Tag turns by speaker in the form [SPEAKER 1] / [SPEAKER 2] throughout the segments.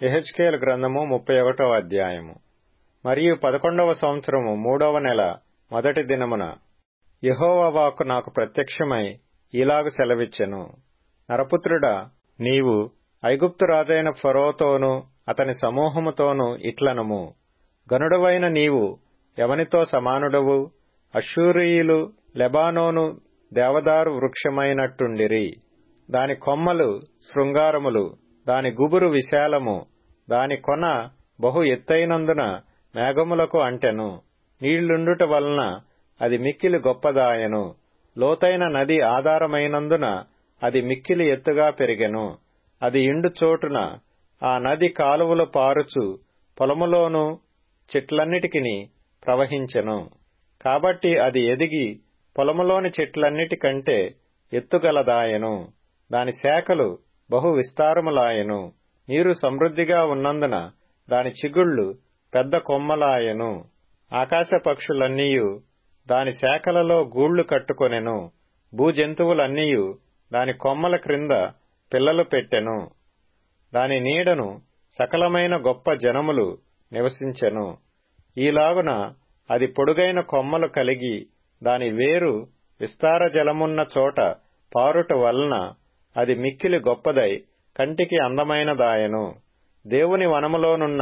[SPEAKER 1] యెహెజ్కేలు గ్రంథము 31వ అధ్యాయము. మరియు 11వ సంవత్సరము 3వ నెల మొదటి దినమున యెహోవా వాక్కు నాకు ప్రత్యక్షమై ఇలాగు సెలవిచ్చెను. నరపుత్రుడా, నీవు ఐగుప్తు రాజైన ఫరోతోనూ అతని సమూహముతోనూ ఇట్లనుము. గనుడవైన నీవు ఎవనితో సమానుడవు? అష్షూరీయులు లెబానోను దేవదారు వృక్షమైనట్టుండిరి. దాని కొమ్మలు శృంగారములు, దాని గుబురు విశాలము, దాని కొన బహు ఎత్తైనందున మేఘములకు అంటెను. నీళ్లుండుట వలన అది మిక్కిలి గొప్పదాయెను. లోతైన నది ఆధారమైనందున అది మిక్కిలి ఎత్తుగా పెరిగెను. అది ఇండు చోటున ఆ నది కాలువలు పారుచు పొలములోను చెట్లన్నిటికిని ప్రవహించెను. కాబట్టి అది ఎదిగి పొలములోని చెట్లన్నిటికంటే ఎత్తుగలదాయెను. దాని శాఖలు బహు విస్తారములాయెను. నీరు సమృద్ధిగా ఉన్నందున దాని చిగుళ్ళు పెద్ద కొమ్మలాయెను. ఆకాశ పక్షులన్నీయు దాని శాఖలలో గూళ్లు కట్టుకొనెను. భూజంతువులన్నీయు దాని కొమ్మల క్రింద పిల్లలు పెట్టెను. దాని నీడను సకలమైన గొప్ప జనములు నివసించెను. ఈలాగున అది పొడుగైన కొమ్మలు కలిగి దాని వేరు విస్తార జలమున్న చోట పారుట వలన అది మిక్కిలి గొప్పదై కంటికి అందమైనదాయెను. దేవుని వనములోనున్న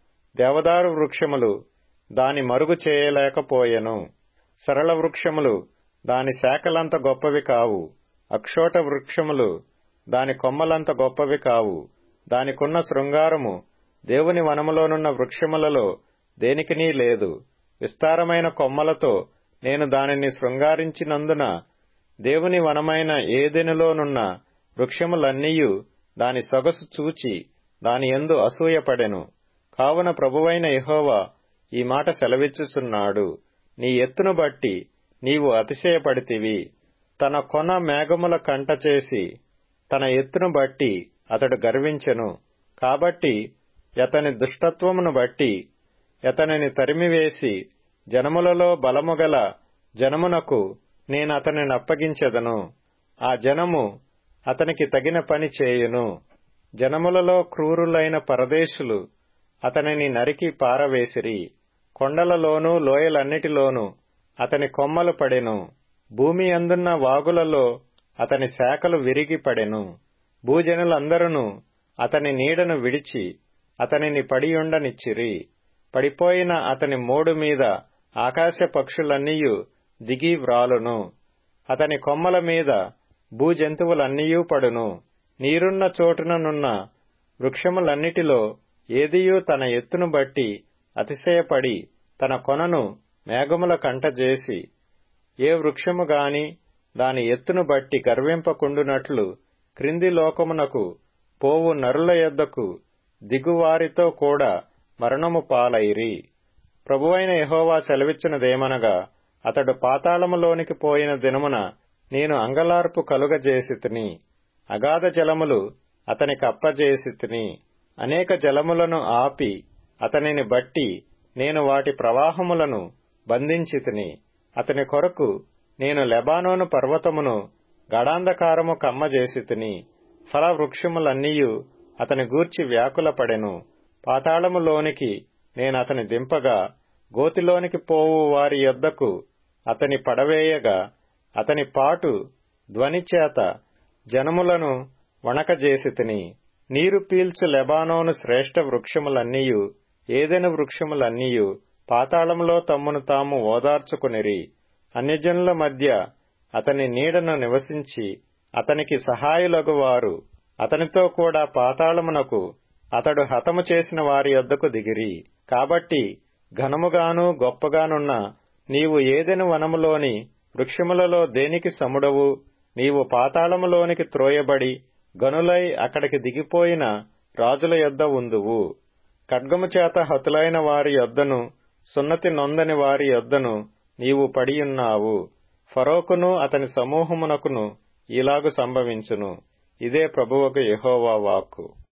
[SPEAKER 1] దేవదారు వృక్షములు దాని మరుగు చేయలేకపోయెను. సరళ వృక్షములు దాని శాఖలంత గొప్పవి కావు. అక్షోట వృక్షములు దాని కొమ్మలంత గొప్పవి కావు. దానికున్న శృంగారము దేవుని వనములోనున్న వృక్షములలో దేనికినీ లేదు. విస్తారమైన కొమ్మలతో నేను దానిని శృంగారించినందున దేవుని వనమైన ఏదెనులోనున్న వృక్షములన్నీయు దాని సొగసు చూచి దాని యందు అసూయపడెను. కావున ప్రభువైన యెహోవా ఈ మాట సెలవిచ్చుచున్నాడు. నీ ఎత్తును బట్టి నీవు అతిశయపడితివి. తన కొన మేఘముల కంట చేసి తన ఎత్తును బట్టి అతడు గర్వించెను. కాబట్టి అతని దుష్టత్వమును బట్టి అతనిని తరిమివేసి జనములలో బలముగల జనమునకు నేనతనిని అప్పగించెదను. ఆ జనము అతనికి తగిన పని చేయును. జనములలో క్రూరులైన పరదేశులు అతనిని నరికి పారవేసిరి. కొండలలోనూ లోయలన్నిటిలోనూ అతని కొమ్మలు పడెను. భూమి అందున్న వాగులలో అతని శాఖలు విరిగి పడెను. భూజనులందరూ అతని నీడను విడిచి అతనిని పడియుండనిచ్చిరి. పడిపోయిన అతని మోడు మీద ఆకాశ పక్షులన్నీయు దిగి వ్రాలును. అతని కొమ్మల మీద భూజంతువులన్నీయూ పడును. నీరున్న చోటుననున్న వృక్షములన్నిటిలో ఏదియూ తన ఎత్తును బట్టి అతిశయపడి తన కొనను మేఘముల కంటజేసి ఏ వృక్షము గాని దాని ఎత్తును బట్టి గర్వింపకుండునట్లు క్రింది లోకమునకు పోవు నరుల యొద్దకు దిగువారితో కూడా మరణము పాలైరి. ప్రభువైన యెహోవా సెలవిచ్చినదేమనగా, అతడు పాతాళములోనికి పోయిన దినమున నేను అంగలార్పు కలుగజేసితిని. అగాధ జలములు అతనికి అప్పజేసితిని. అనేక జలములను ఆపి అతనిని బట్టి నేను వాటి ప్రవాహములను బంధించితిని. అతని కొరకు నేను లెబానోను పర్వతమును గాఢాంధకారము కమ్మజేసితిని. ఫల వృక్షములన్నీయు అతని గూర్చి వ్యాకులపడెను. పాతాళములోనికి నేనతని దింపగా గోతిలోనికి పోవు వారి యొద్దకు అతని పడవేయగా అతని పాటు ధ్వనిచేత జనములను వణకజేసితిని. నీరు పీల్చు లెబానోను శ్రేష్ఠ వృక్షములన్నీయు ఏదెను వృక్షములన్నీయు పాతాళములో తమ్మును తాము ఓదార్చుకునిరి. అన్యజనుల మధ్య అతని నీడను నివసించి అతనికి సహాయులగువారు అతనితో కూడా పాతాళమునకు అతడు హతము చేసిన వారి యొద్దకు దిగిరి. కాబట్టి ఘనముగాను గొప్పగానున్న నీవు ఏదెను వనములోని వృక్షములలో దేనికి సముడవు? నీవు పాతాళములోనికి త్రోయబడి గనులై అక్కడికి దిగిపోయిన రాజుల యొద్ద ఉందువు. ఖడ్గము చేత హతులైన వారి యొద్దను సున్నతి నొందని వారి యొద్దను నీవు పడియున్నావు. ఫరోకును అతని సమూహమునకును ఇలాగు సంభవించును. ఇదే ప్రభువకు యెహోవా వాక్కు.